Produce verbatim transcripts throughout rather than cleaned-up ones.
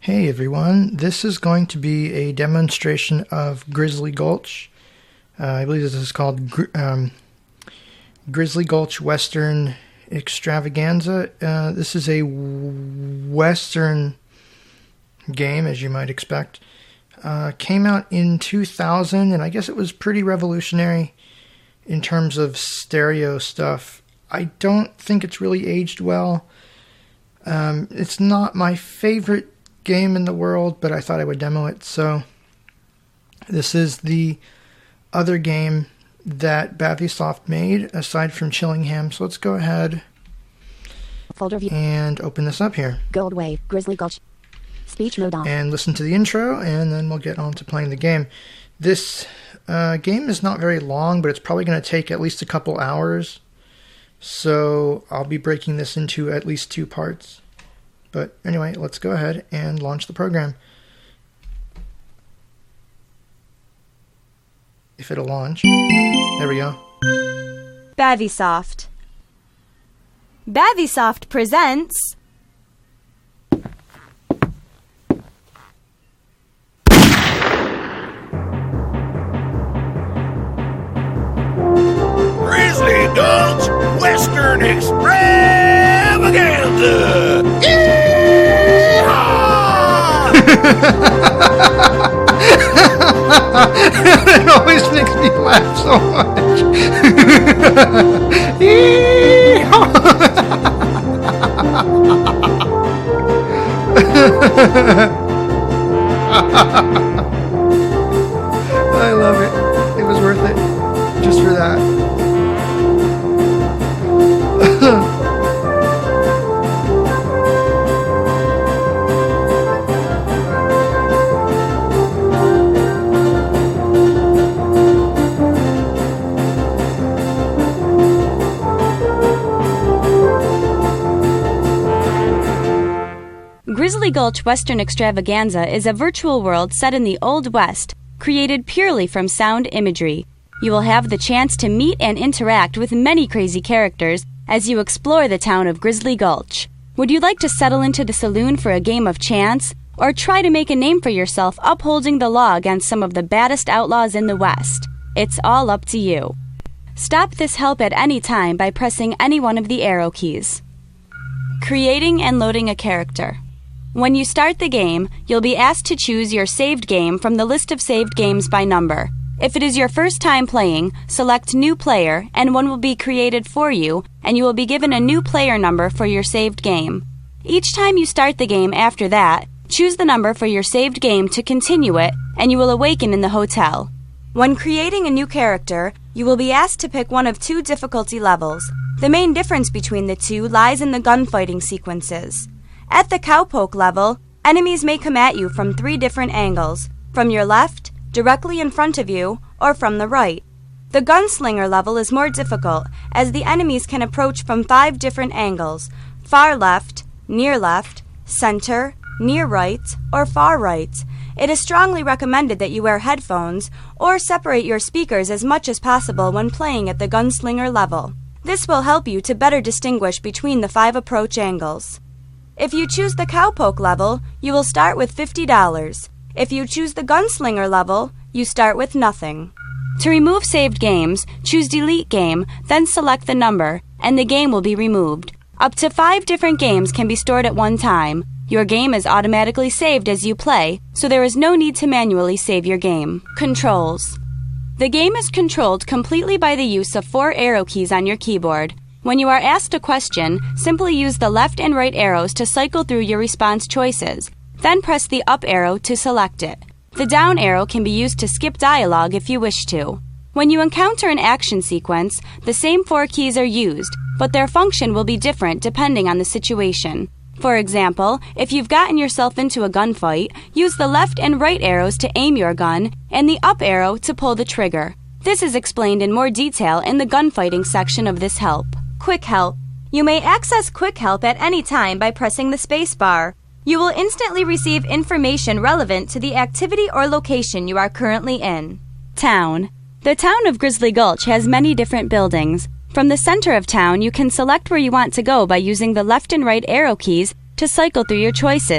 Hey everyone, this is going to be a demonstration of Grizzly Gulch. Uh, I believe this is called Gr um, Grizzly Gulch Western Extravaganza. Uh, this is a Western game, as you might expect. Uh, came out in two thousand, and I guess it was pretty revolutionary in terms of stereo stuff. I don't think it's really aged well. Um, it's not my favorite game in the world, but I thought I would demo it. So this is the other game that Bavisoft made aside from Chillingham. So let's go ahead Folder view. and open this up here. Gold Wave, Grizzly Gulch. Speech mode on. And listen to the intro, and then we'll get on to playing the game. This uh, game is not very long, but it's probably going to take at least a couple hours. So I'll be breaking this into at least two parts. But anyway, let's go ahead and launch the program. If it'll launch. There we go. Bavisoft. Bavisoft presents Grizzly Gulch Western Extravaganza! It always makes me laugh so much. I love it. It was worth it just for that. Grizzly Gulch Western Extravaganza is a virtual world set in the Old West, created purely from sound imagery. You will have the chance to meet and interact with many crazy characters as you explore the town of Grizzly Gulch. Would you like to settle into the saloon for a game of chance, or try to make a name for yourself upholding the law against some of the baddest outlaws in the West? It's all up to you. Stop this help at any time by pressing any one of the arrow keys. Creating and loading a character. When you start the game, you'll be asked to choose your saved game from the list of saved games by number. If it is your first time playing, select New Player, and one will be created for you, and you will be given a new player number for your saved game. Each time you start the game after that, choose the number for your saved game to continue it, and you will awaken in the hotel. When creating a new character, you will be asked to pick one of two difficulty levels. The main difference between the two lies in the gunfighting sequences. At the cowpoke level, enemies may come at you from three different angles, from your left, directly in front of you, or from the right. The gunslinger level is more difficult, as the enemies can approach from five different angles: far left, near left, center, near right, or far right. It is strongly recommended that you wear headphones, or separate your speakers as much as possible when playing at the gunslinger level. This will help you to better distinguish between the five approach angles. If you choose the cowpoke level, you will start with fifty dollars. If you choose the gunslinger level, you start with nothing. To remove saved games, choose Delete Game, then select the number, and the game will be removed. Up to five different games can be stored at one time. Your game is automatically saved as you play, so there is no need to manually save your game. Controls. The game is controlled completely by the use of four arrow keys on your keyboard. When you are asked a question, simply use the left and right arrows to cycle through your response choices. Then press the up arrow to select it. The down arrow can be used to skip dialogue if you wish to. When you encounter an action sequence, the same four keys are used, but their function will be different depending on the situation. For example, if you've gotten yourself into a gunfight, use the left and right arrows to aim your gun, and the up arrow to pull the trigger. This is explained in more detail in the gunfighting section of this help. Quick Help. You may access Quick Help at any time by pressing the space bar. You will instantly receive information relevant to the activity or location you are currently in. Town. The town of Grizzly Gulch has many different buildings. From the center of town, you can select where you want to go by using the left and right arrow keys to cycle through your choices.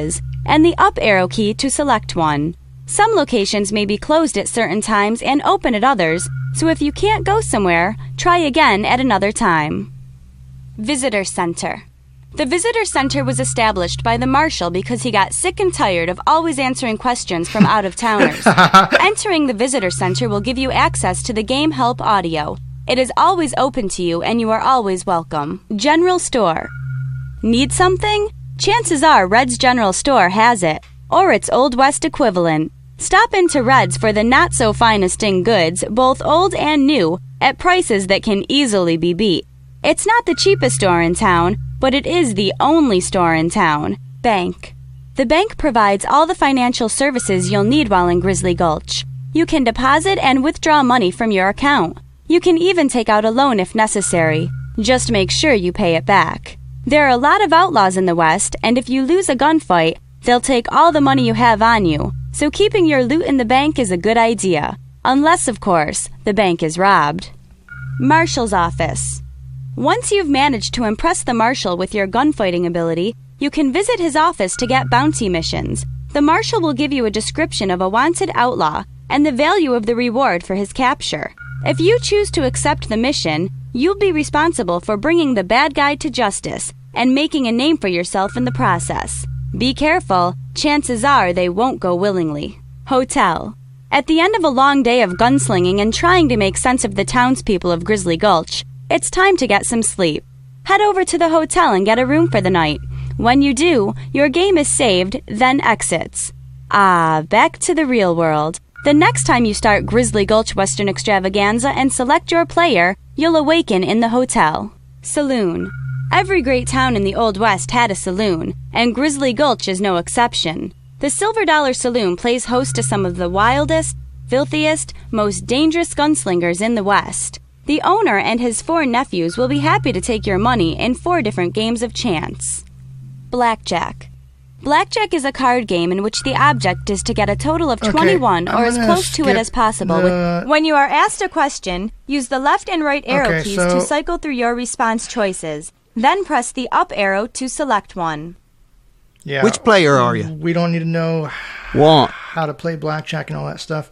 and the up arrow key to select one. Some locations may be closed at certain times and open at others, so if you can't go somewhere, try again at another time. Visitor Center. The Visitor Center was established by the Marshal because he got sick and tired of always answering questions from out-of-towners. Entering the Visitor Center will give you access to the Game Help audio. It is always open to you and you are always welcome. General Store. Need something? Chances are Red's General Store has it, or its Old West equivalent. Stop into Red's for the not-so-finesting goods, both old and new, at prices that can easily be beat. It's not the cheapest store in town, but it is the only store in town. Bank. The bank provides all the financial services you'll need while in Grizzly Gulch. You can deposit and withdraw money from your account. You can even take out a loan if necessary. Just make sure you pay it back. There are a lot of outlaws in the West, and if you lose a gunfight, they'll take all the money you have on you. So keeping your loot in the bank is a good idea. Unless, of course, the bank is robbed. Marshal's Office. Once you've managed to impress the Marshal with your gunfighting ability, you can visit his office to get bounty missions. The Marshal will give you a description of a wanted outlaw and the value of the reward for his capture. If you choose to accept the mission, you'll be responsible for bringing the bad guy to justice and making a name for yourself in the process. Be careful, chances are they won't go willingly. Hotel. At the end of a long day of gunslinging and trying to make sense of the townspeople of Grizzly Gulch, it's time to get some sleep. Head over to the hotel and get a room for the night. When you do, your game is saved, then exits. Ah, back to the real world. The next time you start Grizzly Gulch Western Extravaganza and select your player, you'll awaken in the hotel. Saloon. Every great town in the Old West had a saloon, and Grizzly Gulch is no exception. The Silver Dollar Saloon plays host to some of the wildest, filthiest, most dangerous gunslingers in the West. The owner and his four nephews will be happy to take your money in four different games of chance. Blackjack. Blackjack is a card game in which the object is to get a total of Okay, twenty-one I'm or as gonna close to it skip as possible. the- When you are asked a question, use the left and right arrow Okay, keys so- to cycle through your response choices. Then press the up arrow to select one. Yeah. Which player are you? We don't need to know Want. how to play blackjack and all that stuff.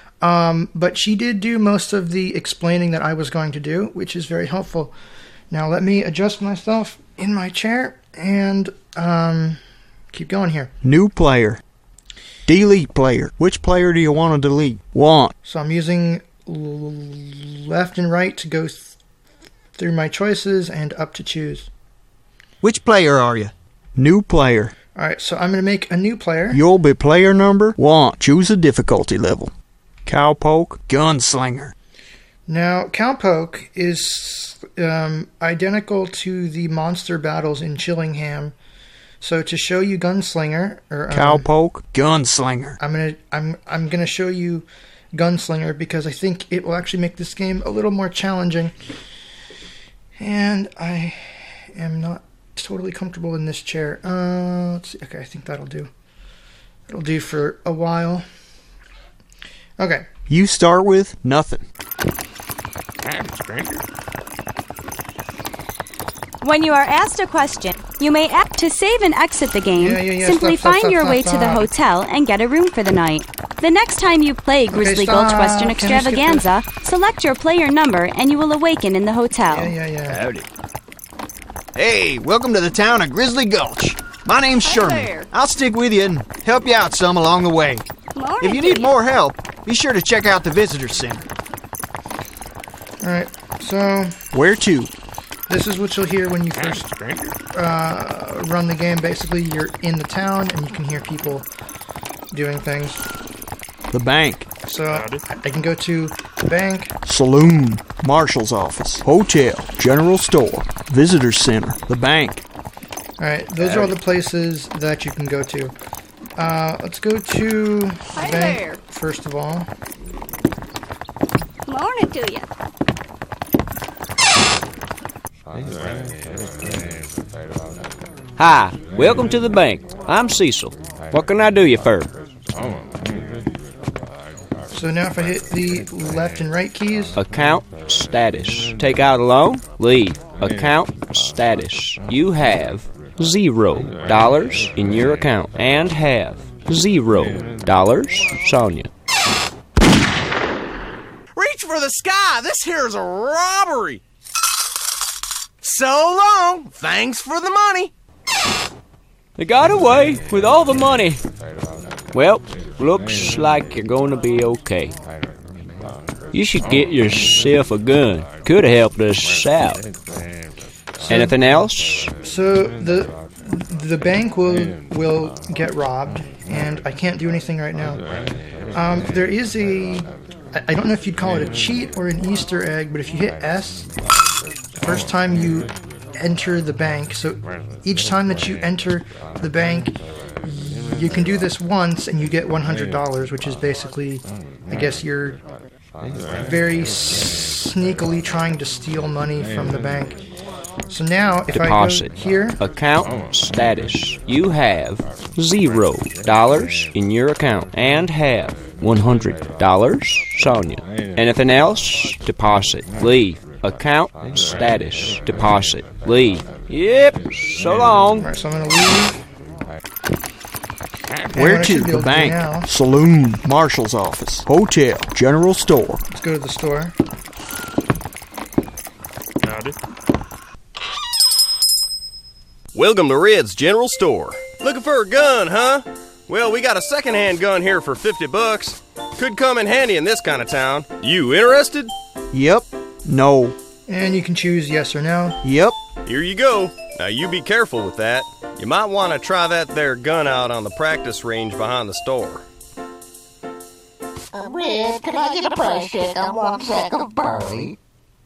Um, but she did do most of the explaining that I was going to do, which is very helpful. Now let me adjust myself in my chair and um, keep going here. New player. Delete player. Which player do you want to delete? Want. So I'm using l- left and right to go th- through my choices and up to choose. Which player are you? New player. All right, so I'm going to make a new player. You'll be player number one. Choose a difficulty level. Cowpoke. Gunslinger. Now, Cowpoke is um, identical to the monster battles in Chillingham. So to show you Gunslinger, or um, Cowpoke. Gunslinger. I'm gonna I'm I'm gonna show you Gunslinger because I think it will actually make this game a little more challenging. And I am not totally comfortable in this chair. Uh, let's see. Okay, I think that'll do. It'll do for a while. Okay. You start with nothing. When you are asked a question, you may act to save and exit the game. Yeah, yeah, yeah, Simply stop, stop, find stop, your stop, way stop. to the hotel and get a room for the night. The next time you play Grizzly Gulch stop. Western Can I skip this? Extravaganza, select your player number and you will awaken in the hotel. Yeah, yeah, yeah. Howdy. Hey, welcome to the town of Grizzly Gulch. My name's Sherman. there. I'll stick with you and help you out some along the way. If you need more help, be sure to check out the visitor center. All right. So Where to? this is what you'll hear when you first uh, run the game. Basically, you're in the town and you can hear people doing things. The bank. So I I can go to the bank. Saloon. Marshal's office. Hotel. General store. Visitor center. The bank. All right, those are all the places that you can go to. Uh, let's go to the Hi bank there. first of all. Morning to you. Hi, welcome to the bank. I'm Cecil. What can I do you for? So now if I hit the left and right keys, Account status. Take out a loan? Leave. Account status. You have zero dollars in your account and have zero dollars, Sonia. Reach for the sky. This here's a robbery. So long. Thanks for the money. They got away with all the money. Well, looks like you're going to be okay. You should get yourself a gun. Could have helped us out. So, Anything else? So the the bank will will get robbed, and I can't do anything right now. Um, there is a, I don't know if you'd call it a cheat or an Easter egg, but if you hit S, the first time you enter the bank, so each time that you enter the bank, you can do this once, and you get one hundred dollars, which is basically, I guess you're very sneakily trying to steal money from the bank. So now, if Deposit. I go here, Account status. You have zero dollars in your account and have one hundred dollars, Sonia. Anything else? Deposit. Leave. Account status. Deposit. Leave. Yep. So long. alright, so I'm going to leave. And Where what I to? should be The able to do bank, now- saloon, marshal's office, hotel, general store. Let's go to the store. Welcome to Red's General Store. Looking for a gun, huh? Well, we got a second-hand gun here for fifty bucks. Could come in handy in this kind of town. You interested? Yep. No. And you can choose yes or no. Yep. Here you go. Now you be careful with that. You might want to try that there gun out on the practice range behind the store. Uh, Red, can I get a price check on one sack of barley?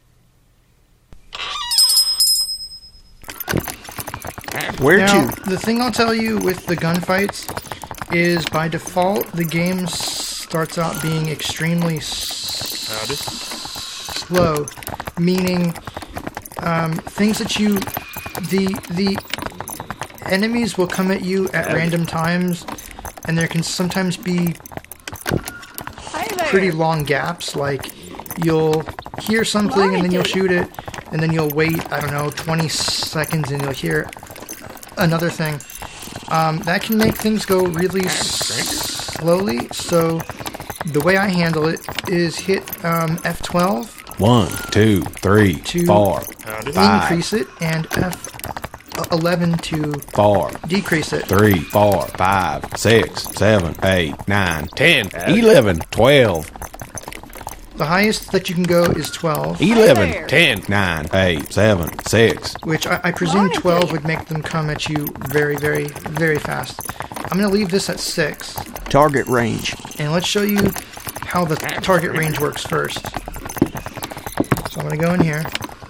Where Now, to? the thing I'll tell you with the gunfights is by default the game starts out being extremely s- slow, meaning um, things that you the the enemies will come at you at random times, and there can sometimes be pretty long gaps. Like you'll hear something and then you'll shoot it, and then you'll wait, I don't know, twenty seconds and you'll hear another thing. Um, that can make things go really s- slowly, so the way I handle it is hit um, F twelve One, two, three, to four, five, increase it, and F eleven to four, decrease it. three, four, five, six, seven, eight, nine, ten, eleven, twelve, The highest that you can go is twelve, eleven, ten, nine, eight, seven, six. which I, I presume twelve would make them come at you very, very, very fast. I'm going to leave this at six, Target range. and let's show you how the target range works first. So I'm going to go in here.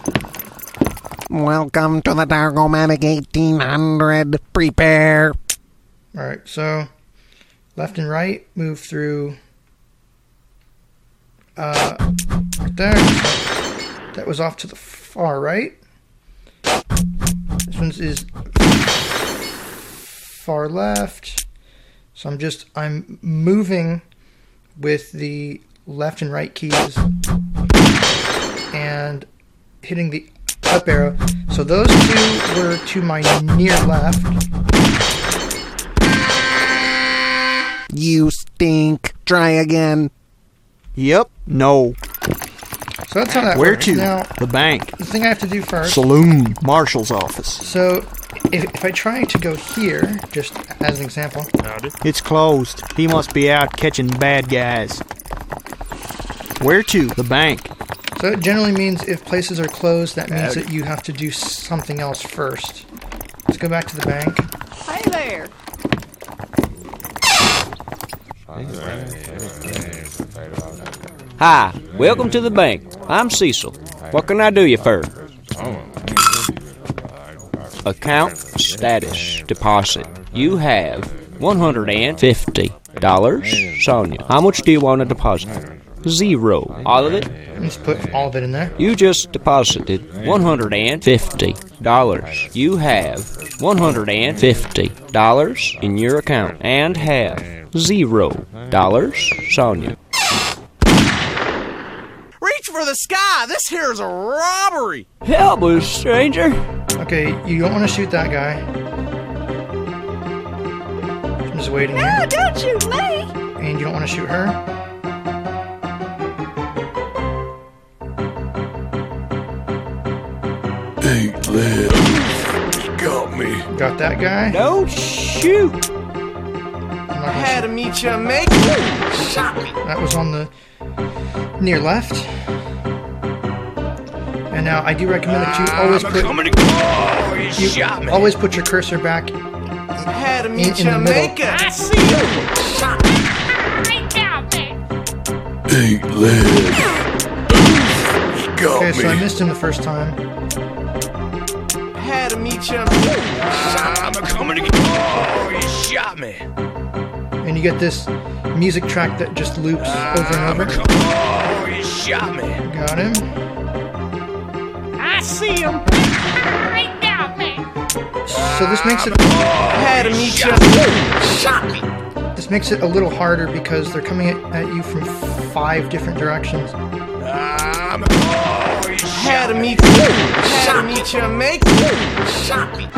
Welcome to the Dargomatic eighteen hundred. Prepare. Alright, so left and right, move through uh, right there. That was off to the far right. This one is far left. So I'm just, I'm moving with the left and right keys and hitting the up arrow. So those two were to my near left. You stink. Try again. Yep. No. So that's how that Where works. to? Now, The bank, the thing I have to do first. saloon, marshal's office. So if, if I try to go here, just as an example, It's closed. He must be out catching bad guys. Where to? The bank. so it generally means if places are closed, that means that you have to do something else first. Let's go back to the bank. Hey there. Hi, welcome to the bank. I'm Cecil. What can I do you for? Account status. Deposit. You have one hundred fifty dollars. Sonia, how much do you want to deposit? Zero. All of it? Let's put all of it in there. You just deposited one hundred fifty dollars. You have one hundred fifty dollars in your account and have zero dollars. Sonia. Reach for the sky. This here's a robbery. Help us, stranger. Okay, Okay, you don't want to shoot that guy. I'm just waiting here. No, don't shoot me! And you don't want to shoot her. Eight lives. You got me. Got that guy. Don't shoot! I'm not gonna Had to meet you, make shot me. That was on the near left. And now I do recommend that you always put Oh, you, you shot me. always put your cursor back Had to in, meet in you, the make middle. I see you. Shot me. Eight lives. You got Okay, me. so I missed him the first time. Had to meet you. I'm coming to get you. Oh, you shot me. And you get this music track that just loops over and over. Oh, you shot me. Got him. I see him. So this makes it Had to meet you. Shot me. this makes it a little harder because they're coming at, at you from five different directions. I'm oh, you Had shot to me. meet you. Had to meet you, make shot me.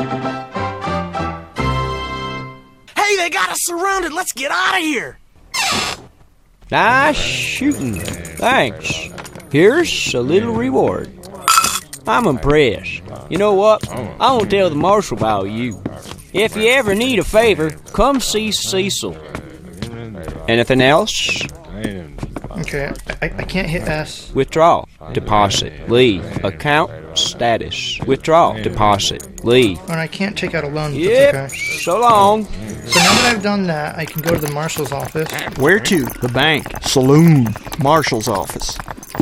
Hey, they got us surrounded. Let's get out of here. Nice shooting. Thanks. Here's a little reward. I'm impressed. You know what? I won't tell the marshal about you. If you ever need a favor, come see Cecil. Anything else? Okay, I, I can't hit S. Withdraw. Deposit. Leave. Account. Status. Withdraw. Deposit. Leave. And I can't take out a loan. But Yep. that's okay. So long. So now that I've done that, I can go to the marshal's office. Where to? The bank. Saloon. Marshal's office.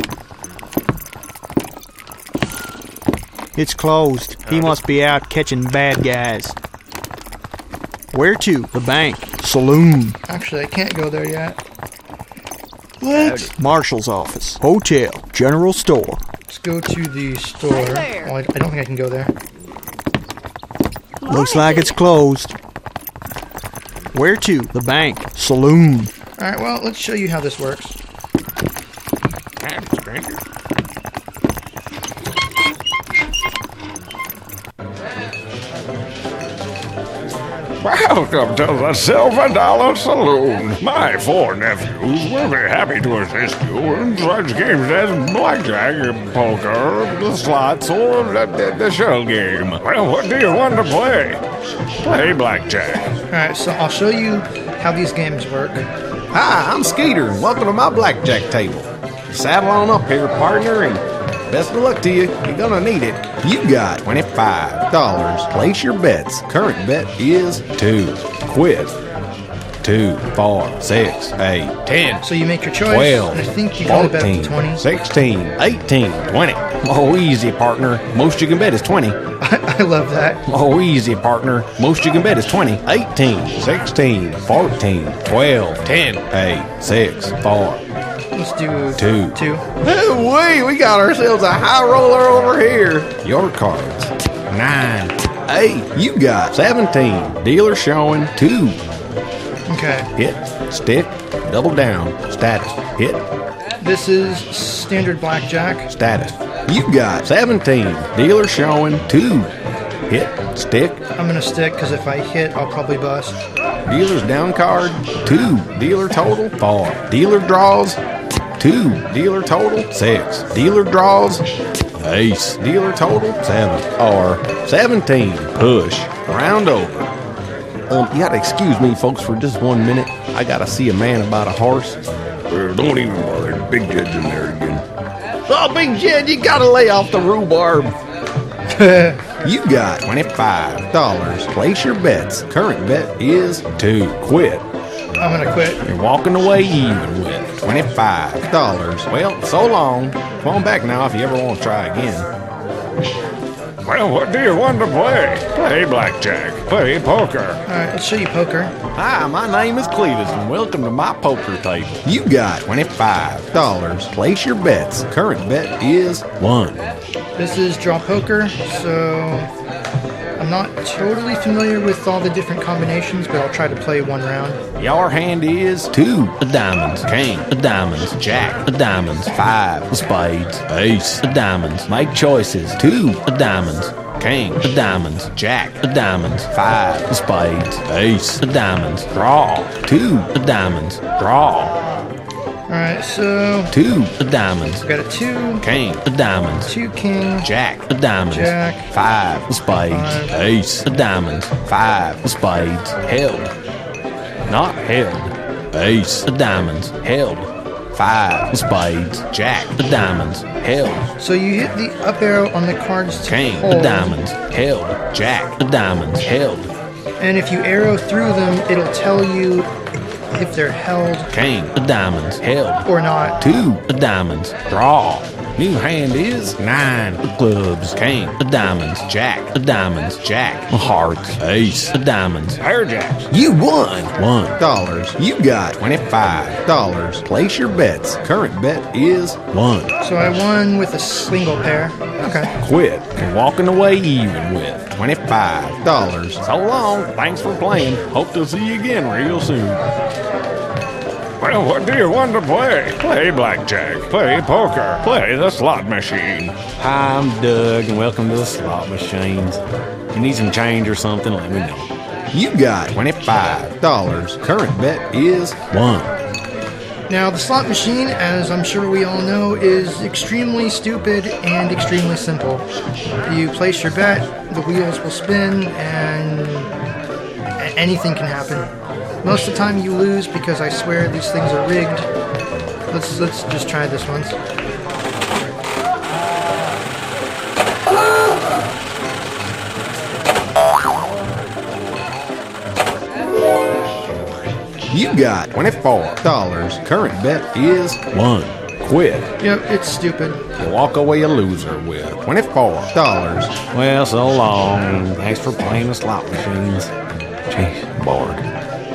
It's closed. He must be out catching bad guys. Where to? The bank. Saloon. Actually, I can't go there yet. What? Marshal's office. Hotel. General store. Let's go to the store. Well, I, I don't think I can go there. Looks like it's closed. Where to? The bank. Saloon. Alright, well, let's show you how this works. Welcome to the Silver Dollar Saloon. My four nephews will be happy to assist you in such games as blackjack, poker, the slots, or the, the, the shell game. Well, what do you want to play? Play blackjack. Alright, so I'll show you how these games work. Hi, I'm Skeeter, and welcome to my blackjack table. Saddle on up here, partner, and best of luck to you. You're gonna need it. You got twenty-five dollars. Place your bets. Current bet is two. Quit. Two, four, six, eight, ten. So you make your choice. twelve, and I think you can only bet up to fourteen, twenty. sixteen, eighteen, twenty. Oh, easy, partner. Most you can bet is twenty. I, I love that. Oh, easy, partner. Most you can bet is twenty. eighteen, sixteen, fourteen, twelve, ten, eight, six, four. Let's do Two. Two. Hey, we got ourselves a high roller over here. Your cards. Nine. Eight. You got seventeen. Dealer showing two. Okay. Hit. Stick. Double down. Status. Hit. This is standard blackjack. Status. You got seventeen. Dealer showing two. Hit. Stick. I'm gonna stick because if I hit, I'll probably bust. Dealer's down card. Two. Dealer total. Four. Dealer draws. Two. Dealer total. Six. Dealer draws. Ace. Dealer total. Seven. Or seventeen. Push. Round over. Um, you gotta excuse me, folks, for just one minute. I gotta see a man about a horse. Well, don't even bother. Big Jed's in there again. Oh, Big Jed, you gotta lay off the rhubarb. You got twenty-five dollars. Place your bets. Current bet is two. Quit. I'm gonna quit. You're walking away even with twenty-five dollars. Well, so long. Come on back now if you ever want to try again. Well, what do you want to play? Play blackjack. Play poker. Alright, let's show you poker. Hi, my name is Cletus, and welcome to my poker table. You got twenty-five dollars. Place your bets. Current bet is one. This is draw poker, so I'm not totally familiar with all the different combinations, but I'll try to play one round. Your hand is two of diamonds, king of diamonds, jack of diamonds, five of spades, ace of diamonds. Make choices. Two of diamonds, king, the diamonds, jack, the diamonds, five, the spades, ace, the diamonds, draw, two, the diamonds, draw. Alright, so... Two, the diamonds. We've got a two. King, the diamonds. Two king. Jack, the diamonds. Jack. Five, the spades. Five. Ace, the diamonds. Five, the spades. Held. Not held. Ace, the diamonds. Held. Five, the spades. Jack, the diamonds. Held. So you hit the up arrow on the cards to King, hold. the diamonds. Held. Jack, the diamonds. Held. And if you arrow through them, it'll tell you if they're held. King, the diamonds, held. Or not. Two, the diamonds, draw. New hand is nine, the clubs. King, the diamonds, jack, the diamonds, jack, the hearts, ace, the diamonds, pair jacks. You won one dollars. You got twenty-five dollars. Place your bets. Current bet is one. So I won with a single pair. Okay. Quit and walking away even with twenty-five dollars. So long. Thanks for playing. Hope to see you again real soon. Well, what do you want to play? Play blackjack. Play poker. Play the slot machine. Hi, I'm Doug, and welcome to the slot machines. You need some change or something, let me know. You got twenty-five dollars. Current bet is one. Now, the slot machine, as I'm sure we all know, is extremely stupid and extremely simple. You place your bet, the wheels will spin, and anything can happen. Most of the time you lose because I swear these things are rigged. Let's let's just try this once. You got twenty-four dollars. Current bet is one. Quit. Yep, it's stupid. You walk away a loser with twenty-four dollars. Well, so long. Thanks for playing the slot machines. Jeez, I'm bored.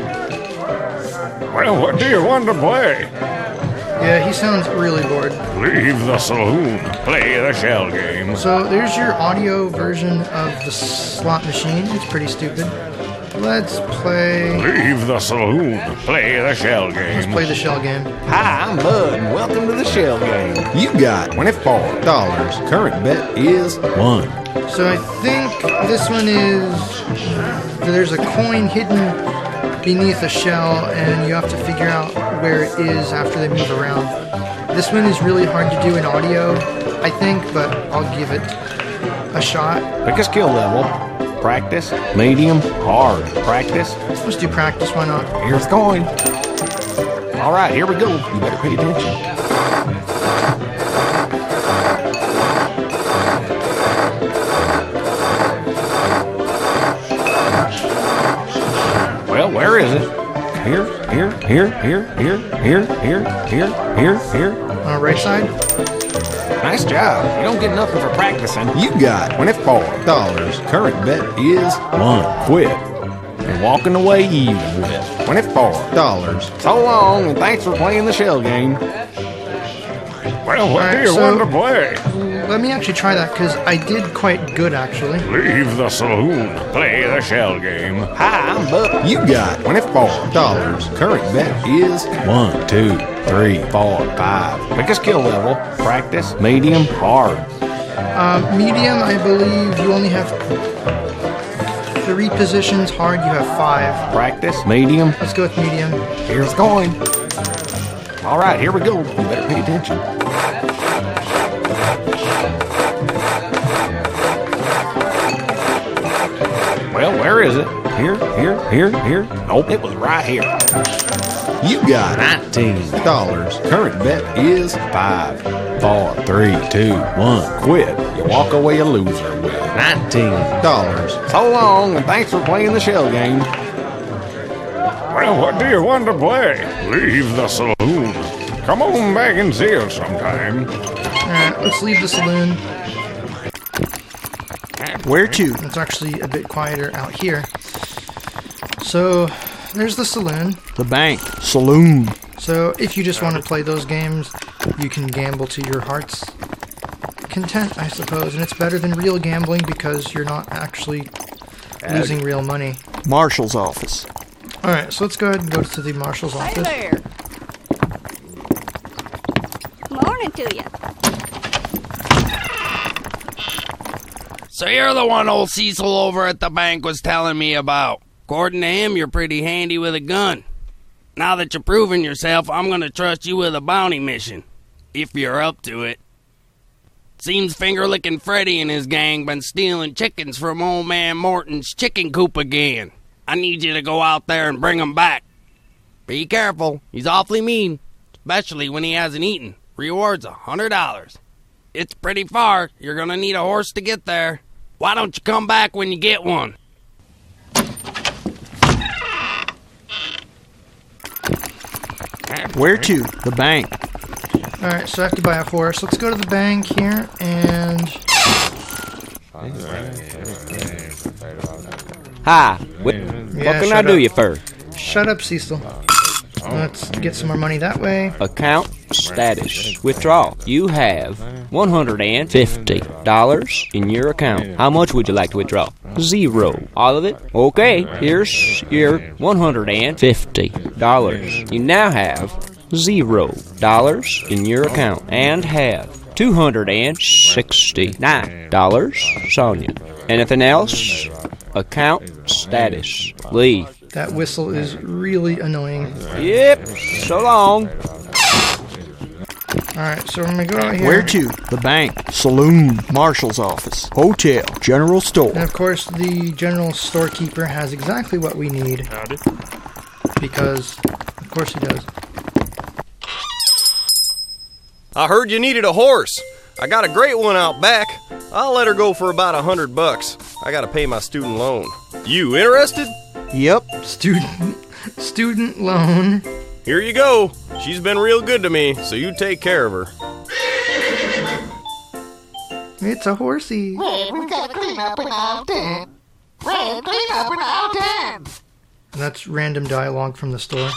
Well, what do you want to play? Yeah, he sounds really bored. Leave the saloon. Play the shell game. So there's your audio version of the slot machine. It's pretty stupid. Let's play... Leave the saloon. Play the shell game. Let's play the shell game. Hi, I'm Bud, and welcome to the shell game. You got twenty-four dollars. Current bet is one. So I think this one is... There's a coin hidden beneath a shell, and you have to figure out where it is after they move around. This one is really hard to do in audio, I think, but I'll give it a shot. Pick a skill level. Practice, medium, hard. Practice. Let's do practice, why not? Here's going. All right, here we go. You better pay attention. Well, where is it? Here, here, here, here, here, here, here, here, here, here. On the right side? Nice job. You don't get nothing for practicing. You got twenty-four dollars. Current bet is one. Quit. And walking away even with twenty-four dollars. So long, and thanks for playing the shell game. Well, what All do right, you so- want to play? Let me actually try that, because I did quite good, actually. Leave the saloon. Play the shell game. Hi, I'm Bud. You got twenty-four dollars. Current bet is one, two, three, four, five. Pick a skill level. Practice, medium, hard. Uh, medium, I believe you only have three positions. Hard, you have five. Practice, medium. Let's go with medium. Here's going. All right, here we go. You better pay attention. Well, where is it? Here, here, here, here. Nope, it was right here. You got nineteen dollars. Current bet is five, four, three, two, one. Quit. You walk away a loser with nineteen dollars. So long, and thanks for playing the shell game. Well, what do you want to play? Leave the saloon. Come on back and see us sometime. Alright, let's leave the saloon. Where to? It's actually a bit quieter out here. So, there's the saloon. The bank. Saloon. So, if you just want to play those games, you can gamble to your heart's content, I suppose. And it's better than real gambling because you're not actually losing real money. Marshal's office. Alright, so let's go ahead and go to the marshal's Hey office. there. Morning to you. So you're the one old Cecil over at the bank was telling me about. According to him, you're pretty handy with a gun. Now that you're proving yourself, I'm gonna trust you with a bounty mission. If you're up to it. Seems Finger-Lickin' Freddy and his gang been stealing chickens from old man Morton's chicken coop again. I need you to go out there and bring 'em back. Be careful, he's awfully mean, especially when he hasn't eaten. Reward's a hundred dollars. It's pretty far, you're gonna need a horse to get there. Why don't you come back when you get one? Where to? The bank. Alright, so I have to buy a horse. Let's go to the bank here and... Hi. What, what Yeah, can I shut do up. you for? Shut up, Cecil. Let's get some more money that way. Account status. Withdrawal. You have one hundred fifty dollars in your account. How much would you like to withdraw? Zero. All of it? Okay, here's your one hundred fifty dollars. You now have zero dollars in your account and have two hundred sixty-nine dollars. Sonia. Anything else? Account status. Leave. That whistle is really annoying. Yep, so long. Alright, so I'm gonna go out here. Where to? The bank, saloon, marshal's office, hotel, general store. And of course, the general storekeeper has exactly what we need. Howdy. Because, of course he does. I heard you needed a horse. I got a great one out back. I'll let her go for about a hundred bucks. I gotta pay my student loan. You interested? Yep. Student, student loan. Here you go. She's been real good to me, so you take care of her. It's a horsey. Red, we gotta clean up in our tent. Red, clean up in our tent. And that's random dialogue from the store.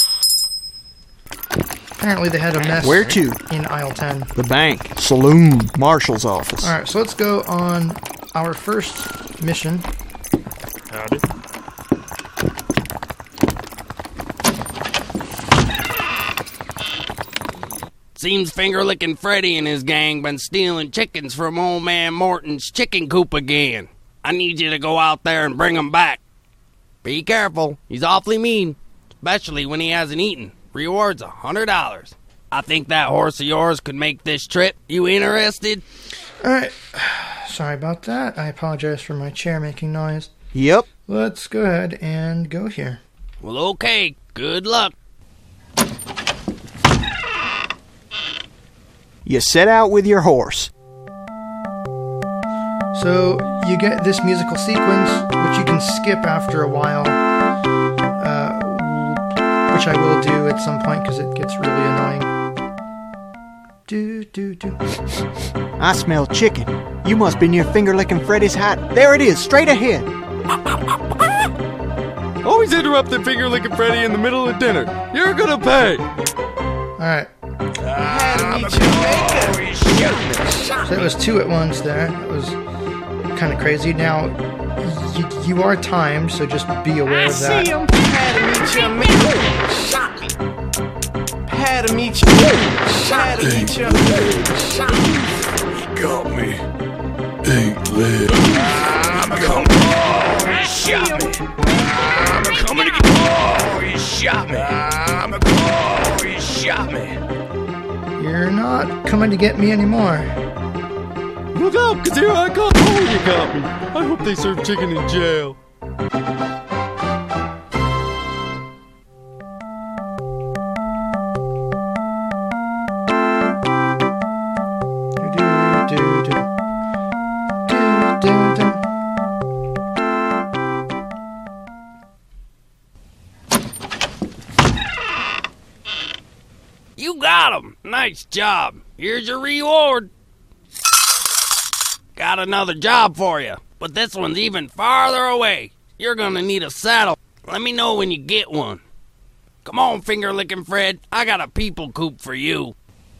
Apparently they had a mess Where to? in aisle ten. The bank, saloon, marshal's office. Alright, so let's go on our first mission. Howdy. Seems Finger-Lickin' Freddy and his gang been stealing chickens from old man Morton's chicken coop again. I need you to go out there and bring 'em back. Be careful, he's awfully mean, especially when he hasn't eaten. Reward's a hundred dollars. I think that horse of yours could make this trip. You interested? Alright, sorry about that. I apologize for my chair making noise. Yep. Let's go ahead and go here. Well, okay, good luck. You set out with your horse. So you get this musical sequence, which you can skip after a while, uh, which I will do at some point because it gets really annoying. Do, do, do. I smell chicken. You must be near Finger-Lickin' Freddy's hut. There it is, straight ahead. Always interrupting Finger-Lickin' Freddy in the middle of dinner. You're gonna pay. Alright. So that was two at once there. That was kind of crazy. Now, you, you are timed, so just be aware of that. Had to meet you. Had to meet you. Got me. Ain't lit. I'm coming. Oh, he shot me. I'm coming to get. Oh, he shot me. I'm oh, he shot me. You're not coming to get me anymore. Look up, because here I come. Oh, you got me. I hope they serve chicken in jail. Do, do, do. Do, do, do. You got 'em. Nice job. Here's your reward. Got another job for you, but this one's even farther away. You're gonna need a saddle. Let me know when you get one. Come on, Finger-Lickin' Fred. I got a people coop for you.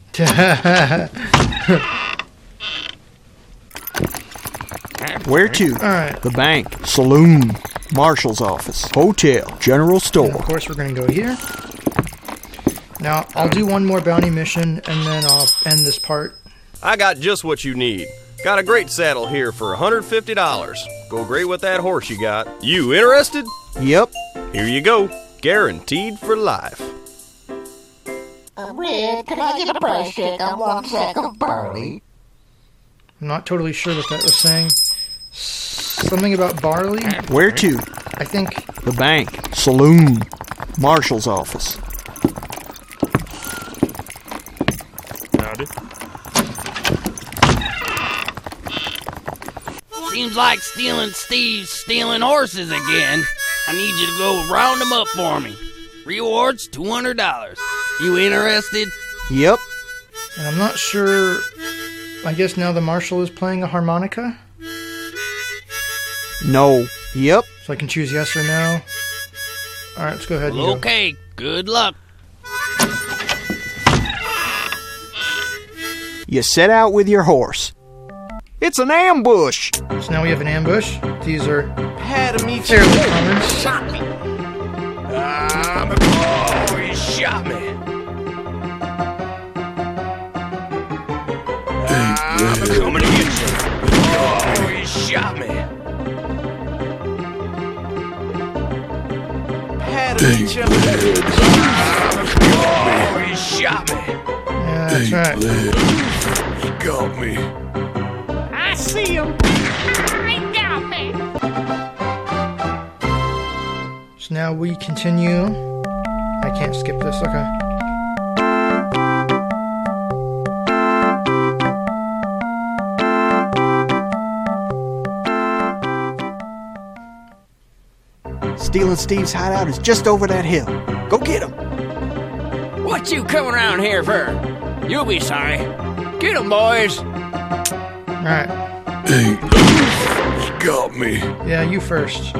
Where to? Alright. The bank, saloon, marshal's office, hotel, general store. And of course, we're going to go here. Now, I'll do one more bounty mission, and then I'll end this part. I got just what you need. Got a great saddle here for one hundred fifty dollars. Go great with that horse you got. You interested? Yep. Here you go. Guaranteed for life. Uh, Red, can I get a price check on one sack of barley? I'm not totally sure what that was saying. Something about barley? Where to? I think... The bank. Saloon. Marshal's office. Howdy. Seems like Stealing Steve's stealing horses again. I need you to go round them up for me. Rewards two hundred dollars. You interested? Yep. And I'm not sure... I guess now the marshal is playing a harmonica? No. Yep. So I can choose yes or no? Alright, let's go ahead and Well, go. okay, good luck. You set out with your horse. It's an ambush. So now we have an ambush. These are Had to meet fairly common. Shot me. I'm a oh, he shot me. I'm coming to get you. Oh, he shot me. Had to meet you. Oh, he shot me. Yeah, that's right. He got me. I see him. I got me. So now we continue. I can't skip this, okay. Stealing Steve's hideout is just over that hill. Go get him. What you coming around here for? You'll be sorry. Get 'em, boys. Alright. Hey, he got me. Yeah, you first.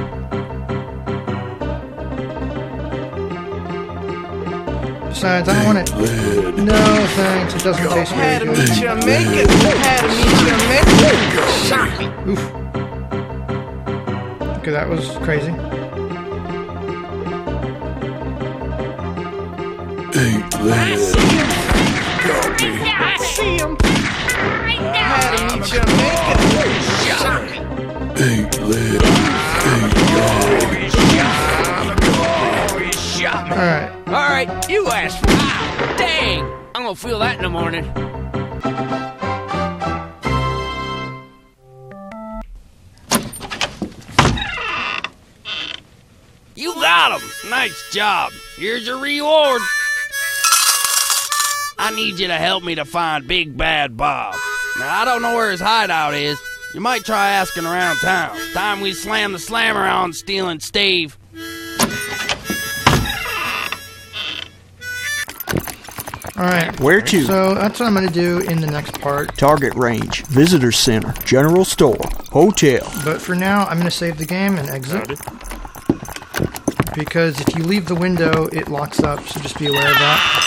Besides, I don't want it. No, thanks. It doesn't taste very good. Jamaican. Had to meet Jamaican. Shot me. Oof. Okay, that was crazy. Hey, I see him. I see him. Had to meet Jamaican. Shot me. hey, lid. Hey, He shot me. Oh, he shot me. Alright. All right, you asked for it. Dang, I'm gonna feel that in the morning. You got him. Nice job. Here's your reward. I need you to help me to find Big Bad Bob. Now, I don't know where his hideout is. You might try asking around town. Time we slam the slammer on Stealing Steve. Alright. Where to? So that's what I'm going to do in the next part. Target range. Visitor center. General store. Hotel. But for now, I'm going to save the game and exit. Because if you leave the window, it locks up, so just be aware of that.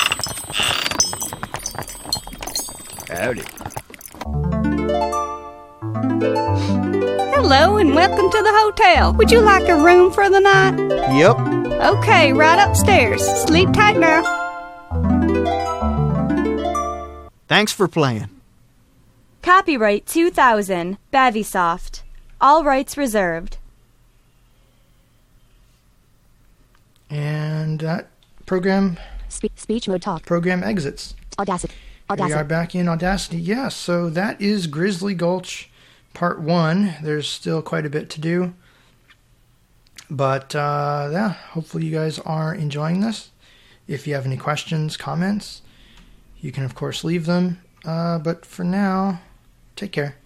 Howdy. Hello and welcome to the hotel. Would you like a room for the night? Yep. Okay, right upstairs. Sleep tight now. Thanks for playing. Copyright two thousand, Bavisoft. All rights reserved. And that program Spe- speech mode talk. program exits. Audacity. Here we Audacity. are back in Audacity. Yes, so that is Grizzly Gulch Part one. There's still quite a bit to do. But, uh, yeah, hopefully you guys are enjoying this. If you have any questions, comments, you can, of course, leave them. Uh, but for now, take care.